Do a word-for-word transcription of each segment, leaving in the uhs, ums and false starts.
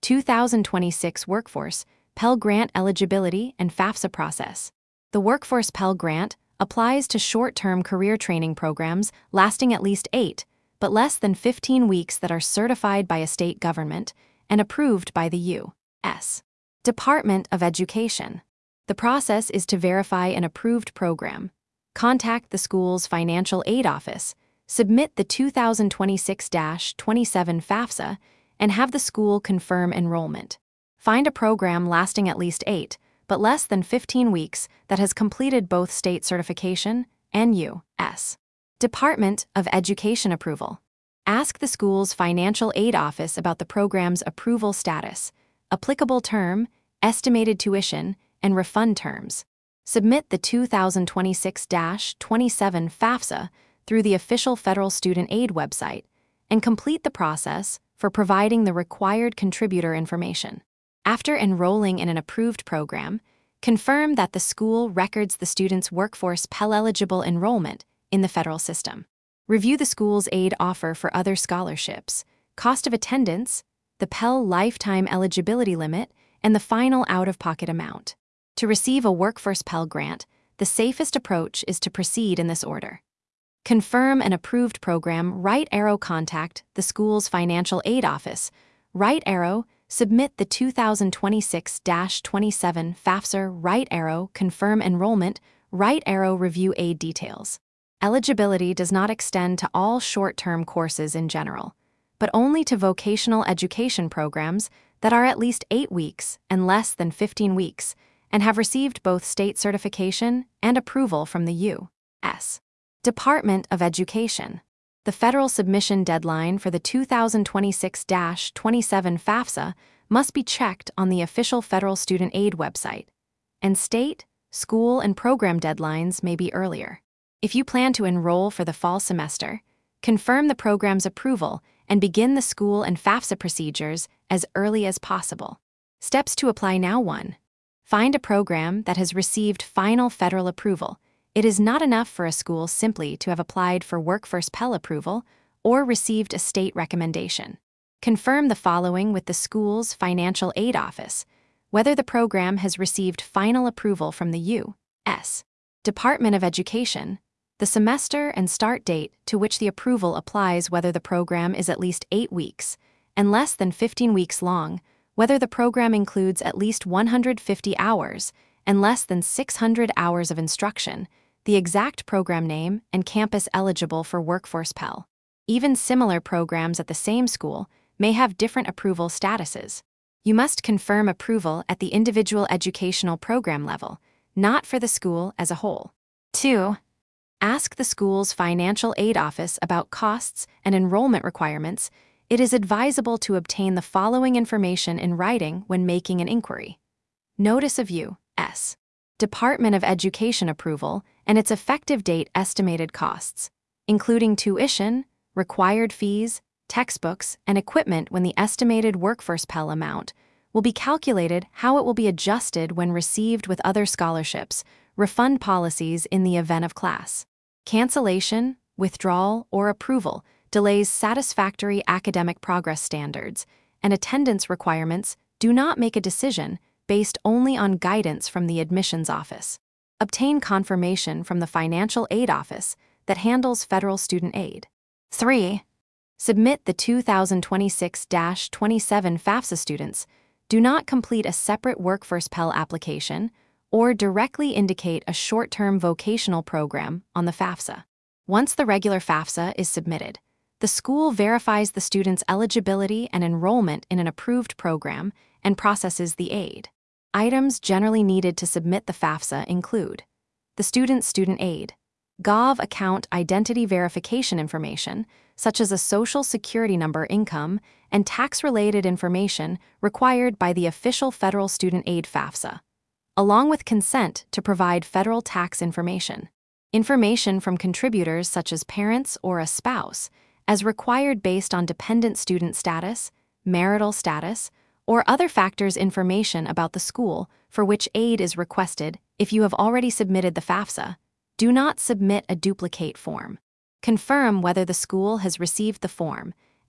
two thousand twenty-six Workforce Pell Grant Eligibility and FAFSA Process. The Workforce Pell Grant applies to short-term career training programs lasting at least eight, but less than fifteen weeks that are certified by a state government and approved by the U S Department of Education. The process is to verify an approved program, contact the school's financial aid office, submit the two thousand twenty-six dash twenty-seven FAFSA, and have the school confirm enrollment. Find a program lasting at least eight, but less than fifteen weeks that has completed both state certification and U S Department of Education approval. Ask the school's financial aid office about the program's approval status, applicable term, estimated tuition, and refund terms. Submit the two thousand twenty-six dash twenty-seven FAFSA through the official Federal Student Aid website and complete the process for providing the required contributor information. After enrolling in an approved program, confirm that the school records the student's workforce Pell-eligible enrollment in the federal system. Review the school's aid offer for other scholarships, cost of attendance, the Pell lifetime eligibility limit, and the final out-of-pocket amount. To receive a Workforce Pell Grant, the safest approach is to proceed in this order. Confirm an approved program, right arrow contact the school's financial aid office, right arrow submit the two thousand twenty-six dash twenty-seven FAFSA, right arrow confirm enrollment, right arrow review aid details. Eligibility does not extend to all short-term courses in general, but only to vocational education programs that are at least eight weeks and less than fifteen weeks and have received both state certification and approval from the U S Department of Education. The federal submission deadline for the two thousand twenty-six dash twenty-seven FAFSA must be checked on the official Federal Student Aid website, and state, school, and program deadlines may be earlier. If you plan to enroll for the fall semester, confirm the program's approval and begin the school and FAFSA procedures as early as possible. Steps to apply now. one. Find a program that has received final federal approval. It is not enough for a school simply to have applied for Workforce Pell approval or received a state recommendation. Confirm the following with the school's financial aid office: whether the program has received final approval from the U S Department of Education, the semester and start date to which the approval applies, whether the program is at least eight weeks and less than fifteen weeks long, whether the program includes at least one hundred fifty hours and less than six hundred hours of instruction, the exact program name, and campus eligible for Workforce Pell. Even similar programs at the same school may have different approval statuses. You must confirm approval at the individual educational program level, not for the school as a whole. two. Ask the school's financial aid office about costs and enrollment requirements. It is advisable to obtain the following information in writing when making an inquiry: Notice of U S Department of Education approval and its effective date, estimated costs, including tuition, required fees, textbooks, and equipment. When the estimated Workforce Pell amount will be calculated, how it will be adjusted when received with other scholarships, refund policies in the event of class cancellation, withdrawal, or approval, delays, satisfactory academic progress standards, and attendance requirements. Do not make a decision based only on guidance from the admissions office. Obtain confirmation from the financial aid office that handles federal student aid. three. Submit the two thousand twenty-six dash twenty-seven FAFSA. Students do not complete a separate Workforce Pell application or directly indicate a short-term vocational program on the FAFSA. Once the regular FAFSA is submitted, the school verifies the student's eligibility and enrollment in an approved program and processes the aid. Items generally needed to submit the FAFSA include the student's student aid, Gov account identity verification information, such as a social security number, income, and tax-related information required by the official federal student aid FAFSA, along with consent to provide federal tax information. Information from contributors such as parents or a spouse, as required based on dependent student status, marital status, or other factors. Information about the school for which aid is requested. If you have already submitted the FAFSA, do not submit a duplicate form. Confirm whether the school has received the form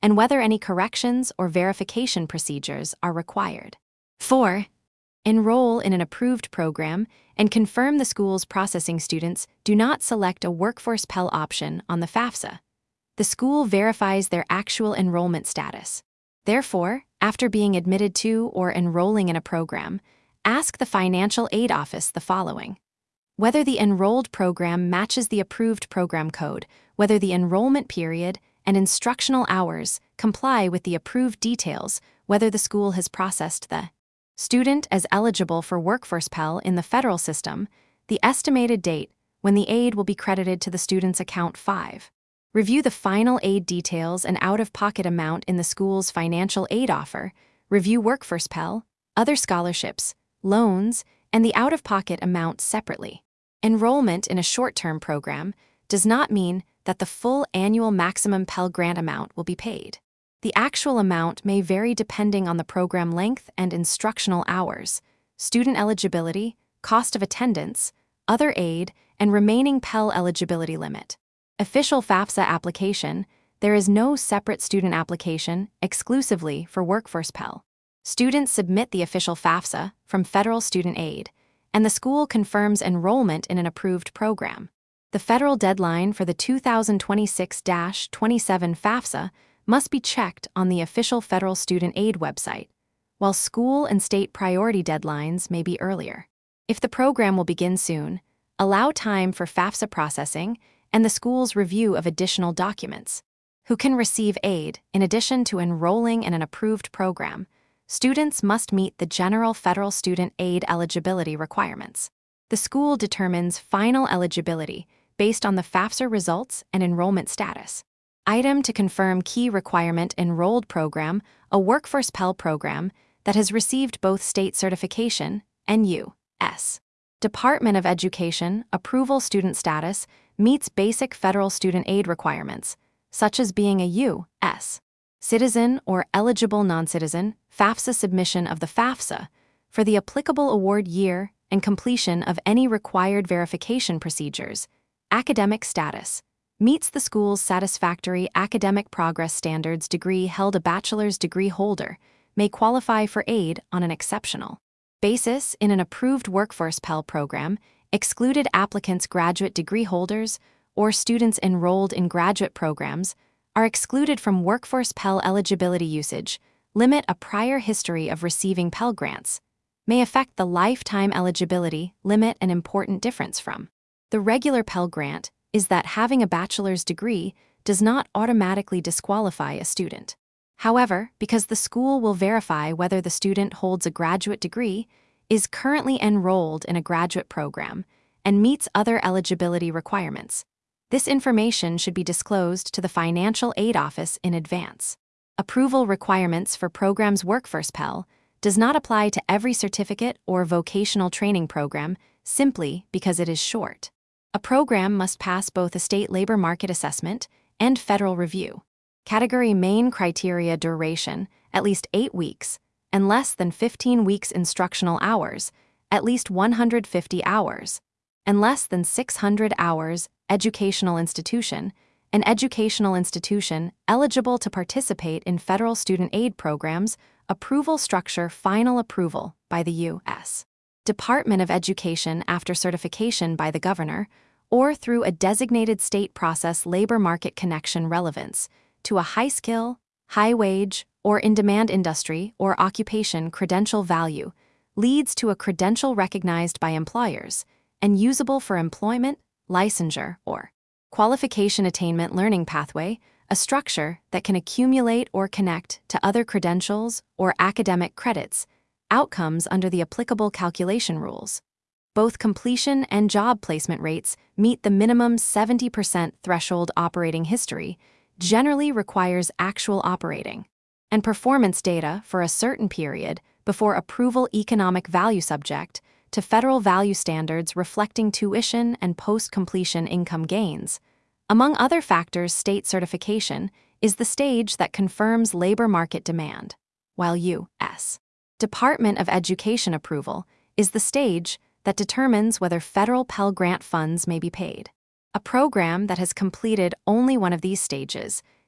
and whether any corrections or verification procedures are required. four. Enroll in an approved program and confirm the school's processing students do not select a Workforce Pell option on the FAFSA. The school verifies their actual enrollment status. Therefore, after being admitted to or enrolling in a program, ask the financial aid office the following: whether the enrolled program matches the approved program code, whether the enrollment period and instructional hours comply with the approved details, whether the school has processed the student as eligible for Workforce Pell in the federal system, the estimated date when the aid will be credited to the student's account. five. Review the final aid details and out-of-pocket amount in the school's financial aid offer. Review Workforce Pell, other scholarships, loans, and the out-of-pocket amount separately. Enrollment in a short-term program does not mean that the full annual maximum Pell Grant amount will be paid. The actual amount may vary depending on the program length and instructional hours, student eligibility, cost of attendance, other aid, and remaining Pell eligibility limit. Official FAFSA application: there is no separate student application exclusively for Workforce Pell. Students submit the official FAFSA from Federal Student Aid, and the school confirms enrollment in an approved program. The federal deadline for the two thousand twenty-six dash twenty-seven FAFSA must be checked on the official Federal Student Aid website, while school and state priority deadlines may be earlier. If the program will begin soon, allow time for FAFSA processing and the school's review of additional documents. Who can receive aid? In addition to enrolling in an approved program, students must meet the general federal student aid eligibility requirements. The school determines final eligibility based on the FAFSA results and enrollment status. Item to confirm key requirement: enrolled program, a Workforce Pell program that has received both state certification and U S Department of Education approval. Student status meets basic federal student aid requirements, such as being a U S citizen or eligible non-citizen. FAFSA submission of the FAFSA for the applicable award year and completion of any required verification procedures. Academic status meets the school's satisfactory academic progress standards. Degree held: a bachelor's degree holder may qualify for aid on an exceptional basis in an approved Workforce Pell program. Excluded applicants: graduate degree holders or students enrolled in graduate programs are excluded from Workforce Pell eligibility. Usage limit: a prior history of receiving Pell Grants may affect the lifetime eligibility limit. An important difference from the regular Pell Grant is that having a bachelor's degree does not automatically disqualify a student. However, because the school will verify whether the student holds a graduate degree, is currently enrolled in a graduate program, and meets other eligibility requirements, this information should be disclosed to the financial aid office in advance. Approval requirements for programs: Workforce Pell does not apply to every certificate or vocational training program simply because it is short. A program must pass both a state labor market assessment and federal review. Category main criteria: duration, at least eight weeks, and less than fifteen weeks. Instructional hours, at least one hundred fifty hours, and less than six hundred hours. Educational institution, an educational institution eligible to participate in federal student aid programs. Approval structure: final approval by the U S Department of Education after certification by the governor, or through a designated state process. Labor market connection: relevance to a high-skill, high-wage, or in-demand industry or occupation. Credential value leads to a credential recognized by employers and usable for employment, licensure, or qualification attainment. Learning pathway: a structure that can accumulate or connect to other credentials or academic credits, outcomes under the applicable calculation rules. Both completion and job placement rates meet the minimum seventy percent threshold. Operating history generally requires actual operating and performance data for a certain period before approval. Economic value: subject to federal value standards reflecting tuition and post-completion income gains. Among other factors, state certification is the stage that confirms labor market demand, while U S Department of Education approval is the stage that determines whether federal Pell Grant funds may be paid. A program that has completed only one of these stages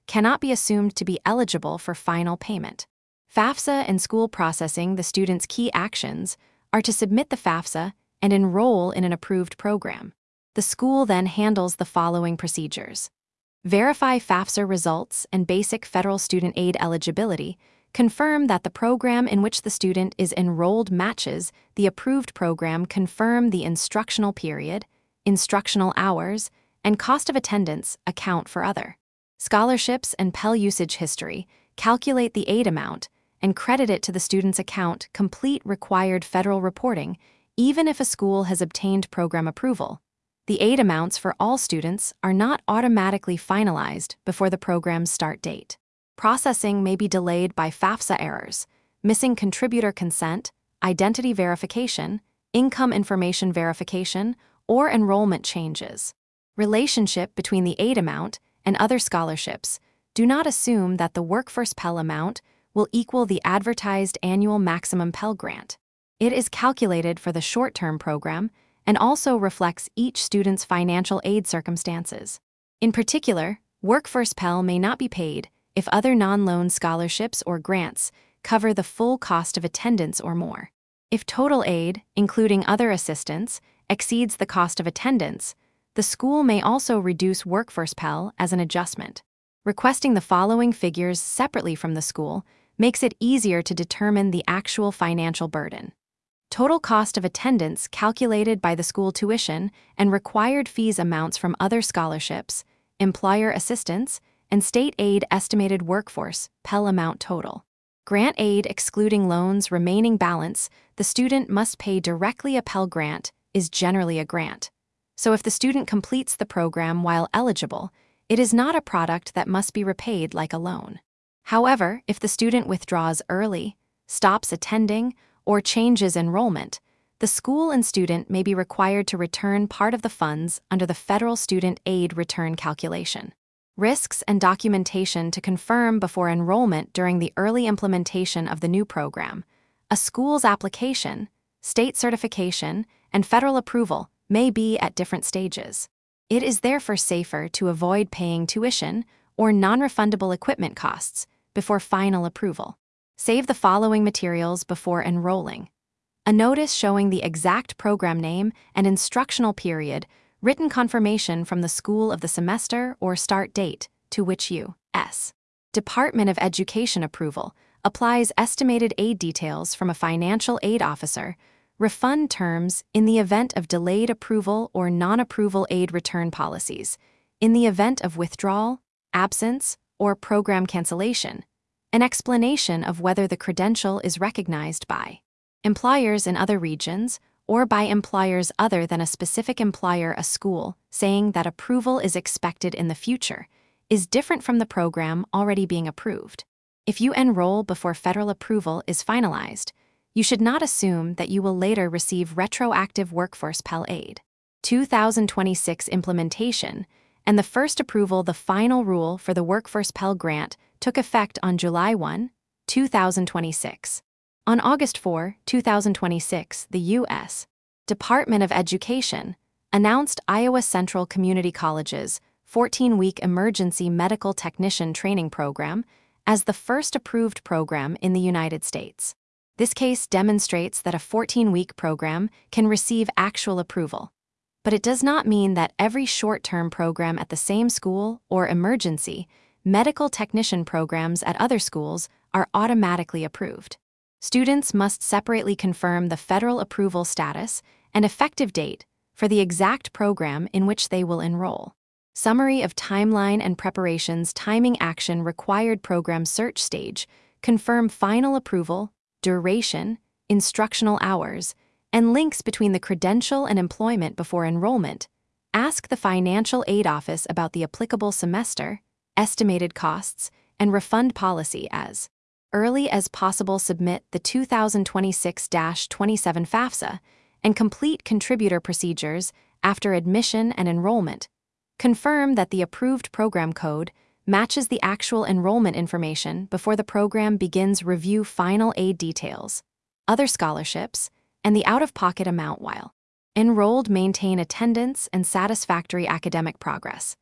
cannot be assumed to be eligible for final payment. FAFSA and school processing, the student's key actions, are to submit the FAFSA and enroll in an approved program. The school then handles the following procedures: verify FAFSA results and basic federal student aid eligibility, confirm that the program in which the student is enrolled matches the approved program, confirm the instructional period, instructional hours, and cost of attendance account for other scholarships and Pell usage history, calculate the aid amount, and credit it to the student's account, complete required federal reporting, even if a school has obtained program approval. The aid amounts for all students are not automatically finalized before the program's start date. Processing may be delayed by FAFSA errors, missing contributor consent, identity verification, income information verification, or enrollment changes. Relationship between the aid amount and other scholarships. Do not assume that the Workforce Pell amount will equal the advertised annual maximum Pell Grant. It is calculated for the short-term program and also reflects each student's financial aid circumstances. In particular, Workforce Pell may not be paid if other non-loan scholarships or grants cover the full cost of attendance or more. If total aid, including other assistance, exceeds the cost of attendance, the school may also reduce Workforce Pell as an adjustment. Requesting the following figures separately from the school makes it easier to determine the actual financial burden. Total cost of attendance calculated by the school tuition and required fees amounts from other scholarships, employer assistance, and state aid estimated Workforce Pell amount total. Grant aid excluding loans remaining balance, the student must pay directly. A Pell Grant is generally a grant. So if the student completes the program while eligible, it is not a product that must be repaid like a loan. However, if the student withdraws early, stops attending, or changes enrollment, the school and student may be required to return part of the funds under the federal student aid return calculation. Risks and documentation to confirm before enrollment during the early implementation of the new program. A school's application, state certification, and federal approval may be at different stages. It is therefore safer to avoid paying tuition or non-refundable equipment costs before final approval. Save the following materials before enrolling: a notice showing the exact program name and instructional period, written confirmation from the school of the semester or start date to which U S Department of Education approval applies, estimated aid details from a financial aid officer, refund terms in the event of delayed approval or non-approval aid return policies, in the event of withdrawal, absence, or program cancellation, an explanation of whether the credential is recognized by employers in other regions or by employers other than a specific employer. A school saying that approval is expected in the future is different from the program already being approved. If you enroll before federal approval is finalized, you should not assume that you will later receive retroactive Workforce Pell aid. two thousand twenty-six implementation and the first approval. The final rule for the Workforce Pell Grant took effect on July first, two thousand twenty-six. On August fourth, two thousand twenty-six, the U S Department of Education announced Iowa Central Community College's fourteen-week Emergency Medical Technician Training Program as the first approved program in the United States. This case demonstrates that a fourteen-week program can receive actual approval, but it does not mean that every short-term program at the same school or emergency medical technician programs at other schools are automatically approved. Students must separately confirm the federal approval status and effective date for the exact program in which they will enroll. Summary of timeline and preparations. Timing action required program search stage, confirm final approval, duration, instructional hours, and links between the credential and employment before enrollment. Ask the financial aid office about the applicable semester, estimated costs, and refund policy as early as possible. Submit the two thousand twenty-six dash twenty-seven FAFSA and complete contributor procedures after admission and enrollment. Confirm that the approved program code matches the actual enrollment information before the program begins. Review final aid details, other scholarships, and the out-of-pocket amount while enrolled. Maintain attendance and satisfactory academic progress.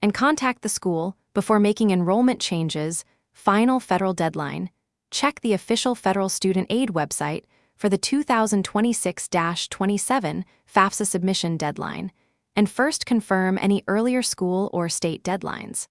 and contact the school before making enrollment changes. Final federal deadline. Check the official federal student aid website for the two thousand twenty-six dash twenty-seven FAFSA submission deadline, and first confirm any earlier school or state deadlines.